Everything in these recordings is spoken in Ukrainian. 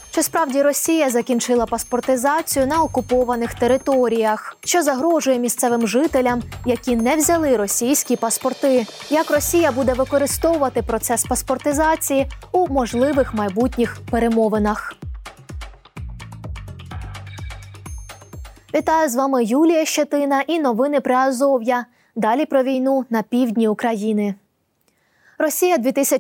Чи справді Росія закінчила паспортизацію на окупованих територіях? Що загрожує місцевим жителям, які не взяли російські паспорти? Як Росія буде використовувати процес паспортизації у можливих майбутніх перемовинах? Вітаю, з вами Юлія Щетина і новини Приазов'я. Далі про війну на півдні України. Росія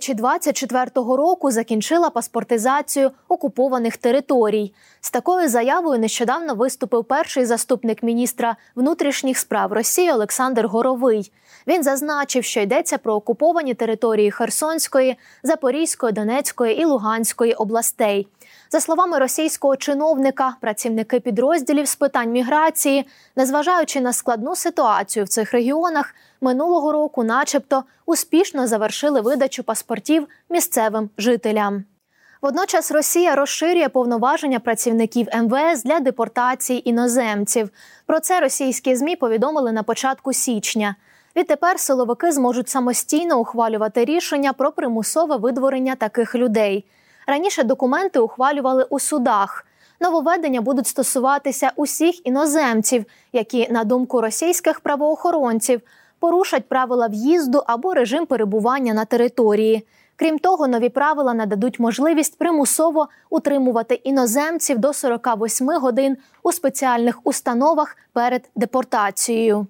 2024 року закінчила паспортизацію окупованих територій. З такою заявою нещодавно виступив перший заступник міністра внутрішніх справ Росії Олександр Горовий. Він зазначив, що йдеться про окуповані території Херсонської, Запорізької, Донецької і Луганської областей. За словами російського чиновника, працівники підрозділів з питань міграції, незважаючи на складну ситуацію в цих регіонах, минулого року начебто успішно завершили видачу паспортів місцевим жителям. Водночас Росія розширює повноваження працівників МВС для депортації іноземців. Про це російські ЗМІ повідомили на початку січня. Відтепер силовики зможуть самостійно ухвалювати рішення про примусове видворення таких людей. Раніше документи ухвалювали у судах. Нововведення будуть стосуватися усіх іноземців, які, на думку російських правоохоронців, порушать правила в'їзду або режим перебування на території. Крім того, нові правила нададуть можливість примусово утримувати іноземців до 48 годин у спеціальних установах перед депортацією.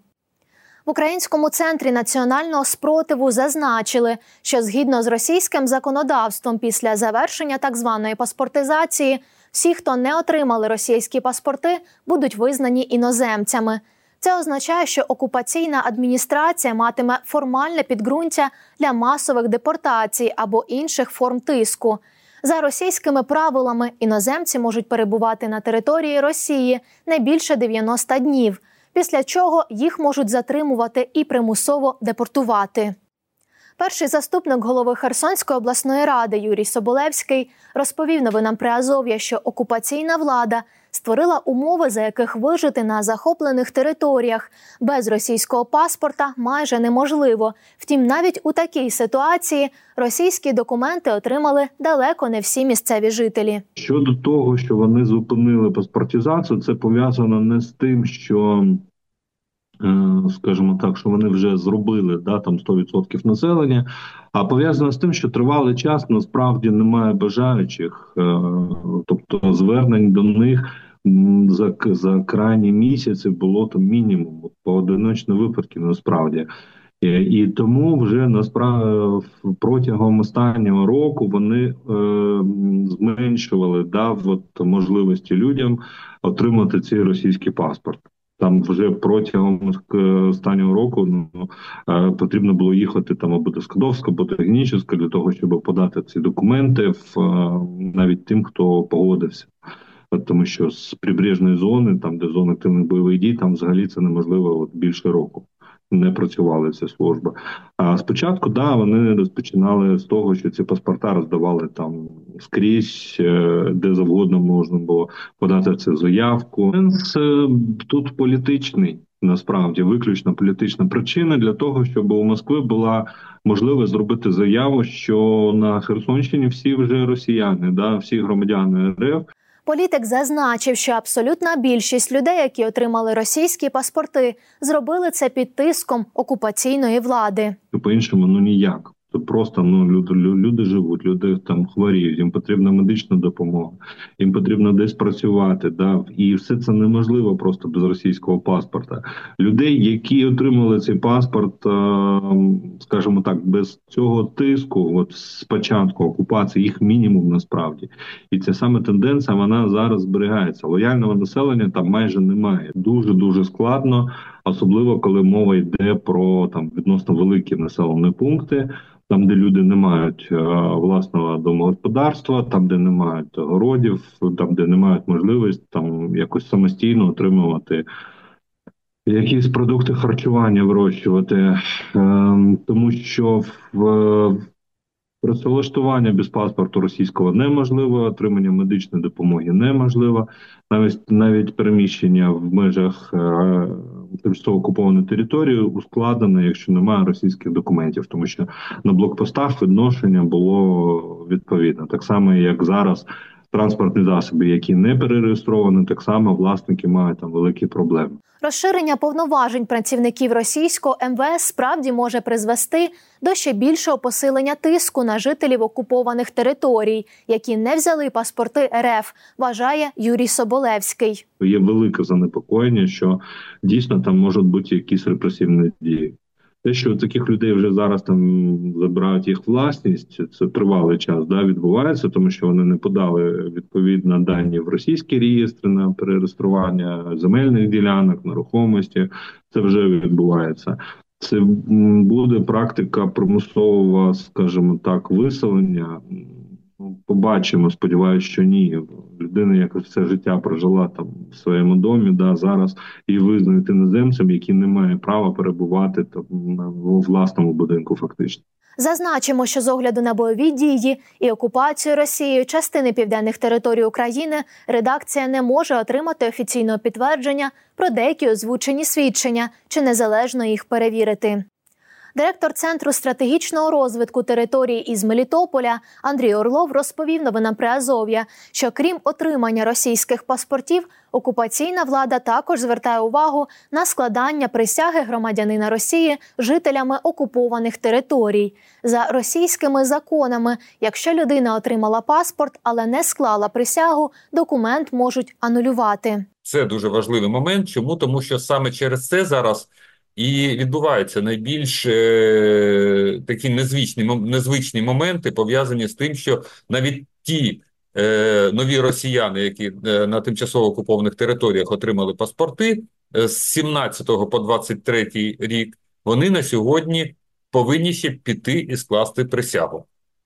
В Українському центрі національного спротиву зазначили, що згідно з російським законодавством після завершення так званої паспортизації, всі, хто не отримали російські паспорти, будуть визнані іноземцями. Це означає, що окупаційна адміністрація матиме формальне підґрунтя для масових депортацій або інших форм тиску. За російськими правилами, іноземці можуть перебувати на території Росії не більше 90 днів, після чого їх можуть затримувати і примусово депортувати. Перший заступник голови Херсонської обласної ради Юрій Соболевський розповів новинам Приазов'я, що окупаційна влада створила умови, за яких вижити на захоплених територіях без російського паспорта майже неможливо. Втім, навіть у такій ситуації російські документи отримали далеко не всі місцеві жителі. Щодо того, що вони зупинили паспортизацію, це пов'язано не з тим, що, скажімо так, що вони вже зробили, там 100% населення, а пов'язано з тим, що тривалий час насправді немає бажаючих, тобто звернень до них за крайні місяці було там мінімум, поодиночні випадки насправді. І тому вже насправді протягом останнього року вони зменшували можливості людям отримати цей російський паспорт. Там вже протягом останнього року потрібно було їхати або до Скадовська, або до Генічеська для того, щоб подати ці документи навіть тим, хто погодився. Тому що з прибережної зони, там де зона активних бойових дій, там взагалі це неможливо більше року. Не працювала ця служба. А спочатку, вони розпочинали з того, що ці паспорта роздавали там скрізь, де завгодно можна було подати цю заявку. Тут політичний, насправді, виключно політична причина для того, щоб у Москви була можливість зробити заяву, що на Херсонщині всі вже росіяни, всі громадяни РФ. Політик зазначив, що абсолютна більшість людей, які отримали російські паспорти, зробили це під тиском окупаційної влади. По-іншому, ніяк. Це просто люди живуть, люди там хворіють, їм потрібна медична допомога, їм потрібно десь працювати, і все це неможливо просто без російського паспорта. Людей, які отримали цей паспорт, скажімо так, без цього тиску, з початку окупації, їх мінімум насправді. І ця саме тенденція, вона зараз зберігається. Лояльного населення там майже немає. Дуже-дуже складно, особливо коли мова йде про відносно великі населені пункти, там, де люди не мають власного домогосподарства, там, де не мають городів, там, де не мають можливість якось самостійно отримувати якісь продукти харчування, вирощувати. Тому що працевлаштування без паспорту російського неможливо, отримання медичної допомоги неможливо, навіть переміщення в межах тимчасово окупованої території ускладнено, якщо немає російських документів, тому що на блокпостах відношення було відповідно. Так само, як зараз транспортні засоби, які не перереєстровані, так само власники мають там великі проблеми. Розширення повноважень працівників російського МВС справді може призвести до ще більшого посилення тиску на жителів окупованих територій, які не взяли паспорти РФ, вважає Юрій Соболевський. Є велике занепокоєння, що дійсно там можуть бути якісь репресивні дії. Те, що таких людей вже зараз там забирають їх власність, це тривалий час відбувається, тому що вони не подали відповідно дані в російські реєстри на перереєстрування земельних ділянок, нерухомості. Це вже відбувається. Це буде практика примусового, скажімо так, виселення. Побачимо, сподіваюся, що ні. Людина якось все життя прожила там в своєму домі, зараз і визнають іноземцем, який не має права перебувати там у власному будинку фактично. Зазначимо, що з огляду на бойові дії і окупацію Росією частини південних територій України редакція не може отримати офіційного підтвердження про деякі озвучені свідчення чи незалежно їх перевірити. Директор Центру стратегічного розвитку території із Мелітополя Андрій Орлов розповів новинам Приазов'я, що крім отримання російських паспортів, окупаційна влада також звертає увагу на складання присяги громадянина Росії жителями окупованих територій. За російськими законами, якщо людина отримала паспорт, але не склала присягу, документ можуть анулювати. Це дуже важливий момент. Чому? Тому що саме через це зараз і відбуваються найбільш такі незвичні моменти, пов'язані з тим, що навіть ті нові росіяни, які на тимчасово окупованих територіях отримали паспорти з 17 по 23 рік, вони на сьогодні повинні ще піти і скласти присягу.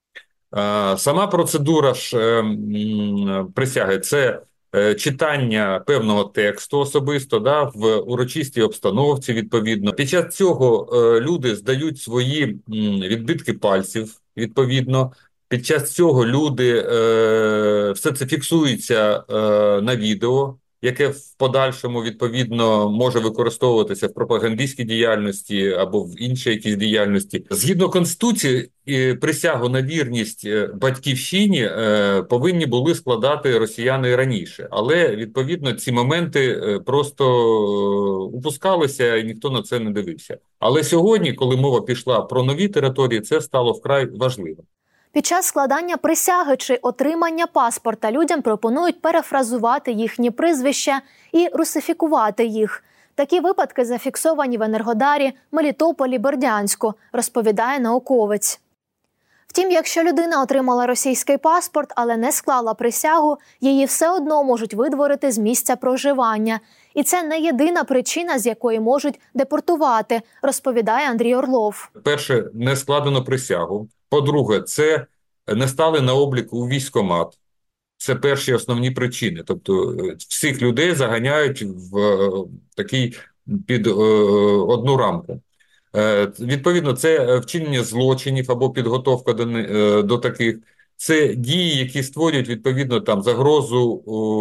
Сама процедура ж присяги – це читання певного тексту особисто в урочистій обстановці, відповідно. Під час цього люди здають свої відбитки пальців, відповідно. Під час цього люди, все це фіксується на відео, яке в подальшому, відповідно, може використовуватися в пропагандистській діяльності або в іншій якійсь діяльності. Згідно Конституції, присягу на вірність батьківщині повинні були складати росіяни раніше. Але, відповідно, ці моменти просто упускалися і ніхто на це не дивився. Але сьогодні, коли мова пішла про нові території, це стало вкрай важливим. Під час складання присяги чи отримання паспорта людям пропонують перефразувати їхні прізвища і русифікувати їх. Такі випадки зафіксовані в Енергодарі, Мелітополі, Бердянську, розповідає науковець. Втім, якщо людина отримала російський паспорт, але не склала присягу, її все одно можуть видворити з місця проживання. І це не єдина причина, з якої можуть депортувати, розповідає Андрій Орлов. Перше, не складено присягу. По-друге, це не стали на облік у військкомат. Це перші основні причини. Тобто всіх людей заганяють в такий під одну рамку. Відповідно, це вчинення злочинів або підготовка до таких. Це дії, які створюють, відповідно, там загрозу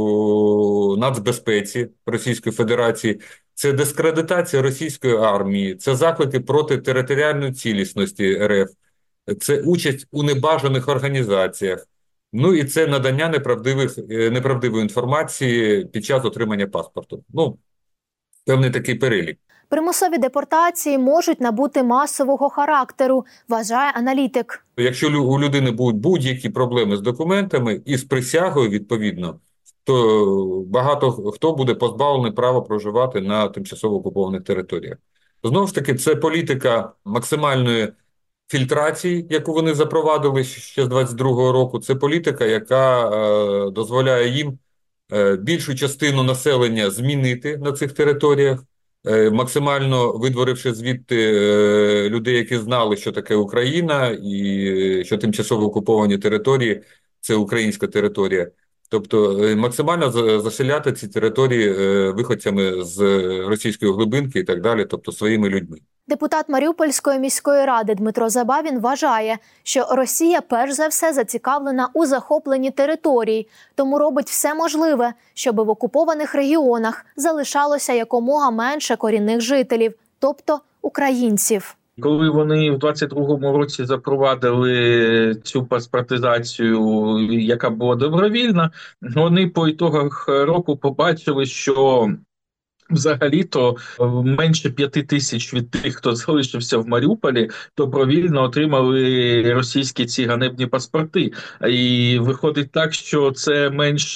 нацбезпеці Російської Федерації. Це дискредитація російської армії, це заклики проти територіальної цілісності РФ, це участь у небажаних організаціях, ну і це надання неправдивої інформації під час отримання паспорту. Певний такий перелік. Примусові депортації можуть набути масового характеру, вважає аналітик. Якщо у людини будуть будь-які проблеми з документами і з присягою, відповідно, то багато хто буде позбавлений права проживати на тимчасово окупованих територіях. Знову ж таки, це політика максимальної фільтрації, яку вони запровадили ще з 22-го року. Це політика, яка дозволяє їм більшу частину населення змінити на цих територіях, максимально видворивши звідти людей, які знали, що таке Україна і що тимчасово окуповані території – це українська територія. Тобто максимально заселяти ці території виходцями з російської глибинки і так далі, тобто своїми людьми. Депутат Маріупольської міської ради Дмитро Забавін вважає, що Росія перш за все зацікавлена у захопленні територій, тому робить все можливе, щоб в окупованих регіонах залишалося якомога менше корінних жителів, тобто українців. Коли вони в 22-му році запровадили цю паспортизацію, яка була добровільна, вони по ітогах року побачили, що взагалі-то менше 5 тисяч від тих, хто залишився в Маріуполі, добровільно отримали російські ці ганебні паспорти. І виходить так, що це менше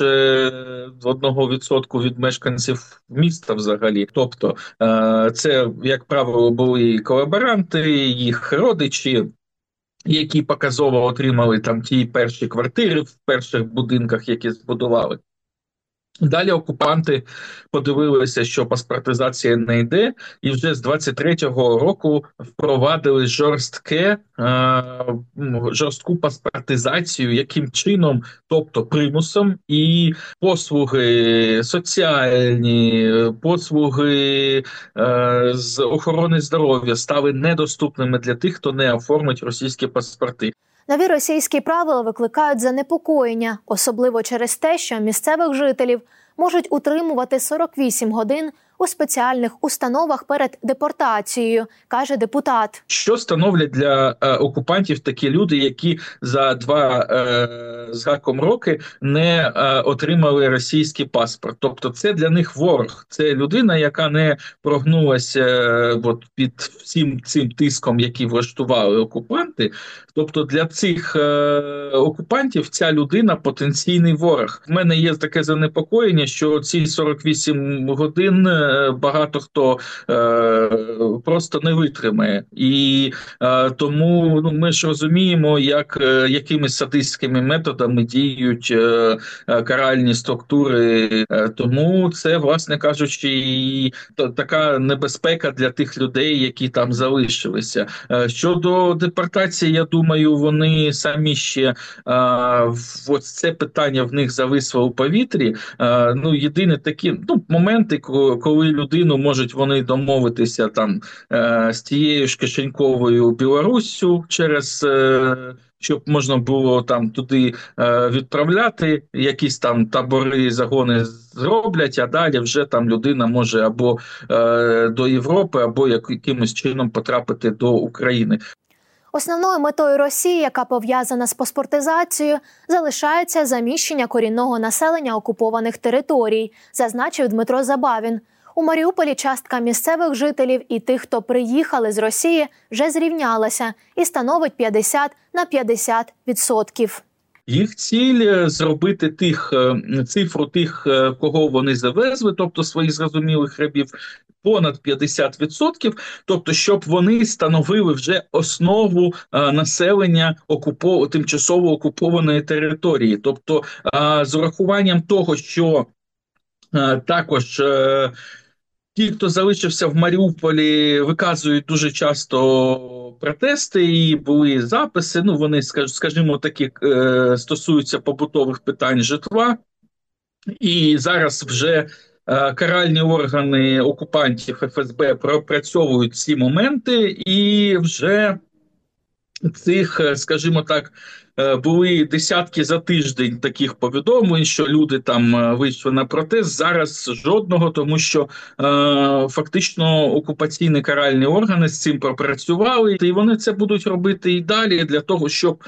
1% від мешканців міста взагалі. Тобто це, як правило, були колаборанти, їх родичі, які показово отримали там ті перші квартири в перших будинках, які збудували. Далі окупанти подивилися, що паспортизація не йде, і вже з 23-го року впровадили жорстку паспортизацію, яким чином, тобто примусом, і послуги соціальні, послуги з охорони здоров'я стали недоступними для тих, хто не оформить російські паспорти. Нові російські правила викликають занепокоєння, особливо через те, що місцевих жителів можуть утримувати 48 годин у спеціальних установах перед депортацією, каже депутат. Що становлять для окупантів такі люди, які за 2 з гаком роки не отримали російський паспорт? Тобто це для них ворог, це людина, яка не прогнулася під всім цим тиском, який влаштували окупанти. Тобто для цих окупантів ця людина потенційний ворог. В мене є таке занепокоєння, що ці 48 годин багато хто просто не витримає. І тому ми ж розуміємо, якими садистськими методами діють каральні структури. Тому це, власне кажучи, і така небезпека для тих людей, які там залишилися. Щодо депортації, я думаю, вони самі ще ось це питання в них зависло у повітрі. Єдине такі моменти, коли людину можуть вони домовитися там з тією ж кишеньковою Білоруссю через щоб можна було там туди відправляти, якісь там табори, загони зроблять, а далі вже там людина може або до Європи, або якимось чином потрапити до України. Основною метою Росії, яка пов'язана з паспортизацією, залишається заміщення корінного населення окупованих територій, зазначив Дмитро Забавін. У Маріуполі частка місцевих жителів і тих, хто приїхали з Росії, вже зрівнялася і становить 50% Їх ціль зробити цифру тих, кого вони завезли, тобто своїх зрозумілих рабів, понад 50%, тобто щоб вони становили вже основу населення тимчасово окупованої території. Тобто з урахуванням того, що також ті, хто залишився в Маріуполі, виказують дуже часто протести, і були записи, вони, скажімо, такі стосуються побутових питань житла. І зараз вже каральні органи окупантів ФСБ пропрацьовують ці моменти, і вже цих, скажімо так, були десятки за тиждень таких повідомлень, що люди там вийшли на протест. Зараз жодного, тому що фактично окупаційні каральні органи з цим пропрацювали, і вони це будуть робити і далі для того, щоб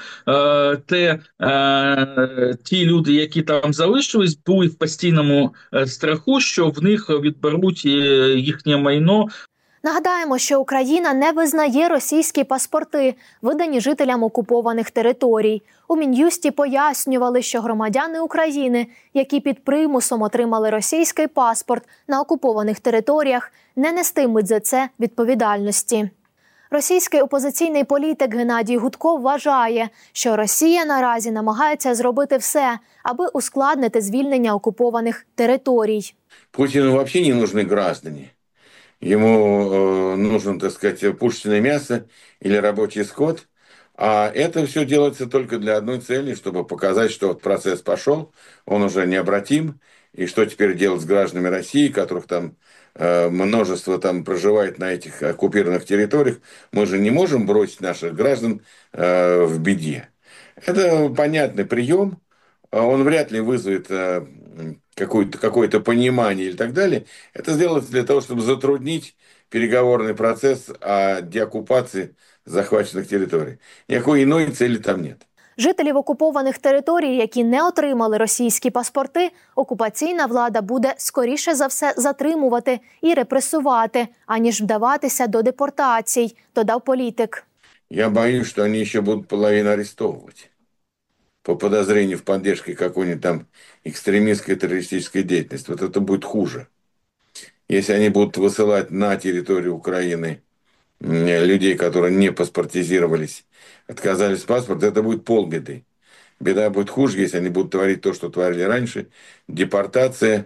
ті люди, які там залишились, були в постійному страху, що в них відберуть їхнє майно. Нагадаємо, що Україна не визнає російські паспорти, видані жителям окупованих територій. У Мін'юсті пояснювали, що громадяни України, які під примусом отримали російський паспорт на окупованих територіях, не нестимуть за це відповідальності. Російський опозиційний політик Геннадій Гудко вважає, що Росія наразі намагається зробити все, аби ускладнити звільнення окупованих територій. Путіну взагалі не нужны граждані. Ему нужно, так сказать, пушечное мясо или рабочий скот. А это все делается только для одной цели, чтобы показать, что процесс пошел, он уже необратим. И что теперь делать с гражданами России, которых там множество там проживает на этих оккупированных территориях. Мы же не можем бросить наших граждан в беде. Это понятный прием. Он вряд ли вызовет какое-то понимание или так далее, это сделается для того, чтобы затруднить переговорный процесс о деоккупации захваченных территорий. Никакой иной цели там нет. Жителів окупованих територій, які не отримали російські паспорти, окупаційна влада буде, скоріше за все, затримувати і репресувати, аніж вдаватися до депортацій, додав політик. Я боюсь, что они еще будут половину арестовывать по подозрению в поддержке какой-нибудь там экстремистской террористической деятельности. Вот это будет хуже. Если они будут высылать на территорию Украины людей, которые не паспортизировались, отказались от паспорта, это будет полбеды. Беда будет хуже, если они будут творить то, что творили раньше. Депортация,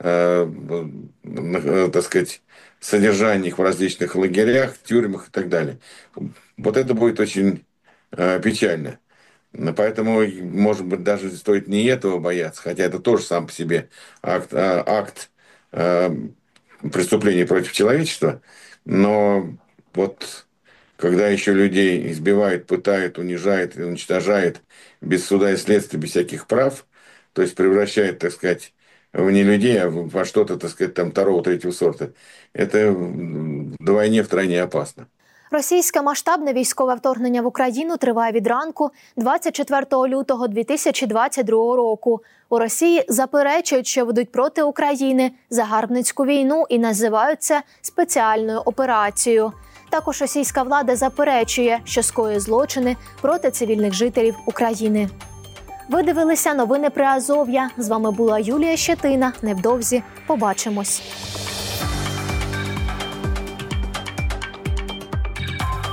так сказать, содержание их в различных лагерях, тюрьмах и так далее. Вот это будет очень печально. Поэтому, может быть, даже стоит не этого бояться, хотя это тоже сам по себе акт преступления против человечества, но вот когда еще людей избивают, пытают, унижают, уничтожают без суда и следствия, без всяких прав, то есть превращают, так сказать, в не людей, а во что-то, так сказать, там второго, третьего сорта, это вдвойне, втройне опасно. Російське масштабне військове вторгнення в Україну триває від ранку 24 лютого 2022 року. У Росії заперечують, що ведуть проти України загарбницьку війну і називають це спеціальною операцією. Також російська влада заперечує, що скоює злочини проти цивільних жителів України. Ви дивилися новини Приазов'я. З вами була Юлія Щетина. Невдовзі побачимось.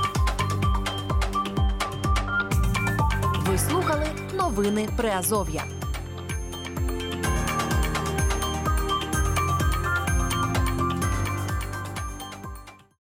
Ви слухали новини Приазов'я.